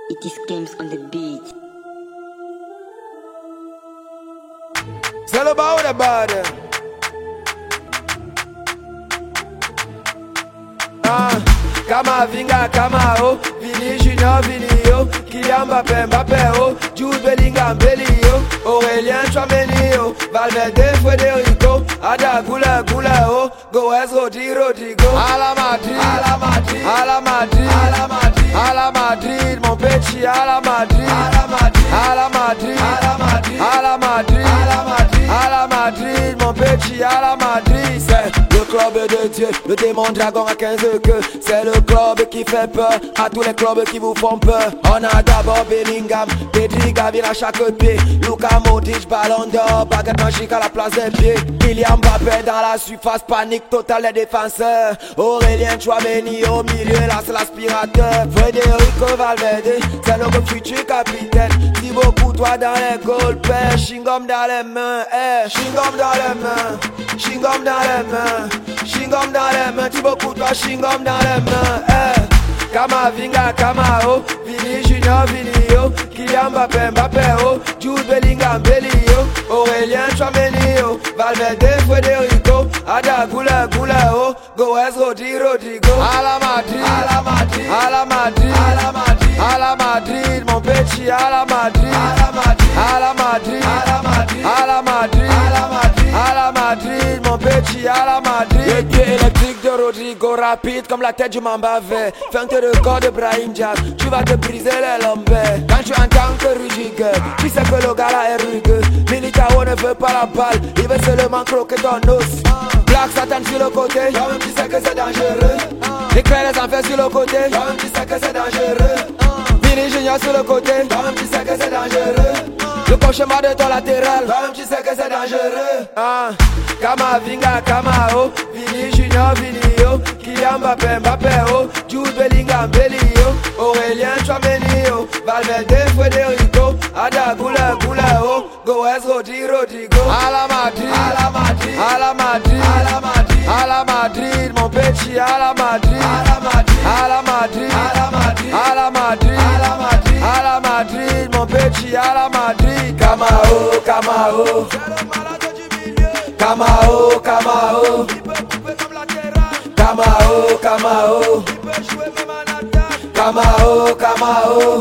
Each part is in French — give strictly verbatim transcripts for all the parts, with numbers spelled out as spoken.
It is games on the beat. C'est le bas ou le bad? Ah, Kama Vinga, Kama O, Vini Junior, Vini O, Kylian Mbappé, Mbappé O, Jude Bellingham, Belly O, Aurélien Tchouameni O, Valverde, Federico, Ada Gula, Gula O, Goes, Rodi, Rodrigo, à la Madrid, à la Madrid, à la Madrid, à la Madrid, à la Madrid, mon petit, à la Madrid, à la Madrid, à la Madrid, à la Madrid, à la Madrid, à la Madrid, à la Madrid, mon petit, à la Madrid, c'est le club de Dieu, le démon dragon à quinze queues. C'est le club qui fait peur à tous les clubs qui vous font peur. On a d'abord Bellingham, Pedri, Gavi à chaque pied, Luka Modric, Ballon d'Or, baguette magique à la place des pieds. Kylian Mbappé dans la surface, panique totale des défenseurs. Aurélien Tchouameni au milieu, là c'est l'aspirateur. Federico Valverde, c'est le futur capitaine. Thibaut Courtois dans les goals, père, chewing-gum dans les mains, eh, chewing-gum dans les mains, chewing-gum dans les mains, chewing-gum dans les mains, Thibaut Courtois, chewing-gum dans les mains, eh. Kama Vinga, Kama O, Vini Junior, Vini O, Kylian Mbappé, Mbappé O, Jude Bellingham, Belly O, Aurélien Tchouameni O, Valverde, Federico, Ada Gula, Gula O, Goes, Rodi, Rodrigo, à la Madrid, à la Madrid, à la Madrid, à la Madrid, à la Madrid, mon petit, à la Madrid, à la Madrid, à la Madrid, à la Madrid, à la Madrid, à la Madrid, à la Madrid, mon petit, à la Madrid. Le pied électrique de Rodrigo, rapide comme la tête du Mamba vert, feinte de corps de Brahim Diaz, tu vas te briser les lombaires. Quand tu entends que Rudiger, tu sais que le gars là est rugueux. Militao ne veut pas la balle, il veut seulement croquer ton os. Black Satan sur le côté, toi-même tu sais que c'est dangereux. Éclaire les enfers sur le côté, toi-même tu sais que c'est dangereux. Vini Junior sur le côté, toi-même tu sais que c'est dangereux. Le cauchemar de ton latéral, toi-même tu sais que c'est dangereux. Ah, Kama Vinga, Kama O, Vini Junior, Vini O, Kylian Mbappé, Mbappé O, Jude Bellingham, Belly O, Aurélien Tchouameni O, Valverde, Federico, Ada Gula, Gula O, Goes, Rodi, Rodrigo, à la Madrid, à la Madrid, à la Madrid, à la Madrid, à la Madrid, mon petit, à la Madrid, à la Madrid, à la Madrid, à la Madrid, à la Madrid, à la Madrid, à la Madrid, mon petit, à la Madrid. Kama O, Kama O, Kama O, Kama O, Kama O, Kama O, Kama O, Kama O,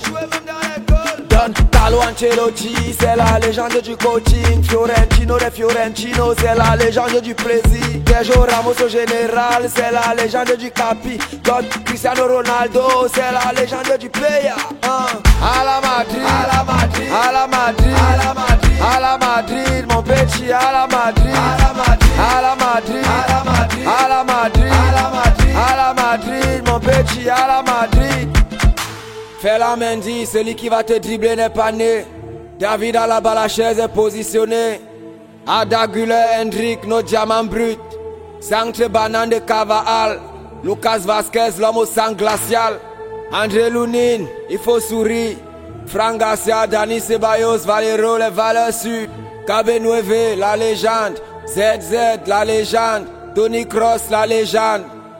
Don Carlo Ancelotti, c'est la légende du coaching. Fiorentino de Fiorentino, c'est la légende du plaisir. Sergio Ramos au général, c'est la légende du capi. Don Cristiano Ronaldo, c'est la légende du player. uh. À la Madrid, à la Madrid, à la Madrid, à la Madrid, à la Madrid, mon petit, à la Madrid, à la Madrid, à la Madrid, à la Madrid, à la Madrid, à la Madrid, à la Madrid, mon petit, à la Madrid. Fais la Mendy, celui qui va te dribbler n'est pas né. David à la balle, la chaise est positionnée. Ada Gula, Hendrick, nos diamants bruts. Sanctre Banane de Cavall, Lucas Vasquez, l'homme au sang glacial. André Lounine, il faut sourire. Franck Garcia, Dani Ceballos, Valero, les valeurs sud. Cabe Nueve, la légende. Z Z, la légende. Tony Kroos, la légende.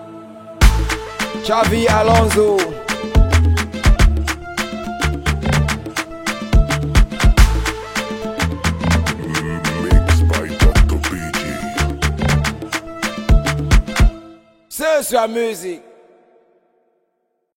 Xavi Alonso. C'est sa musique.